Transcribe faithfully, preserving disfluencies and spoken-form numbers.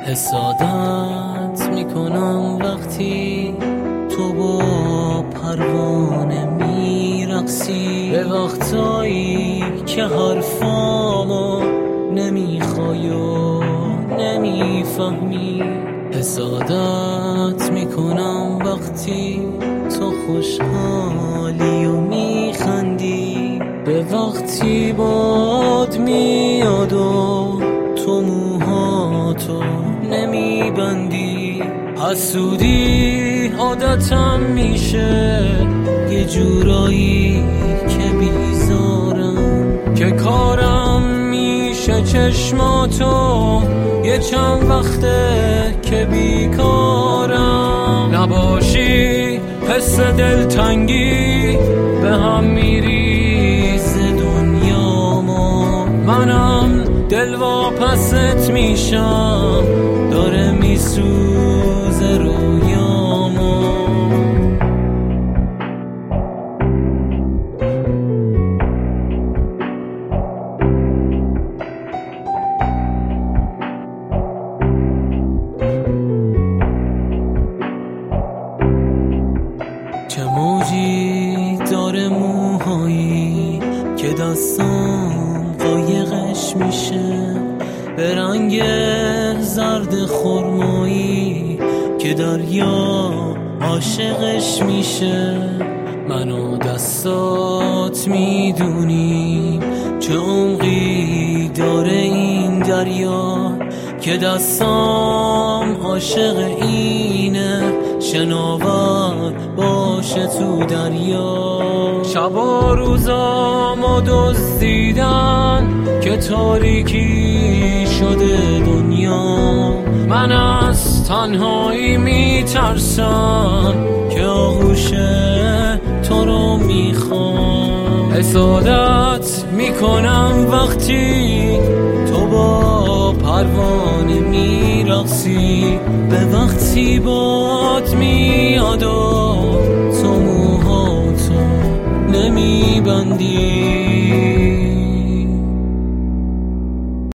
حسادت میکنم وقتی تو با پروانه میرقصی، به وقتایی که حرفامو نمیخوای و نمیفهمی. حسادت میکنم وقتی تو خوشحالی و میخندی، به وقتی باد میاد و تو موهاتو نمیبندی. حسودی عادتم میشه یه جورایی که بیزارم، که کارم میشه چشماتو یه چند وقته که بیکارم. نباشی حس دلتنگی به هم میریز دنیامو، منم دل واپست میشم داره میسوزه رویامو. چه موجی داره موهایی که دستام قایقش میشه، به رنگ زرد خرمایی که دریا عاشقش میشه. من و دستات میدونیم چه عمقی داره این دریا، که دستام عاشق اینه شناور باشه تو دریا. شب و روزامو دزدیدن که تاریکی شده دنیا، من از تنهایی میترسم که آغوش تو رو میخوام. حسادت میکنم وقتی تو با پروانه میرقصی، به وقتی باد میاد و تو موهاتو نمیبندی.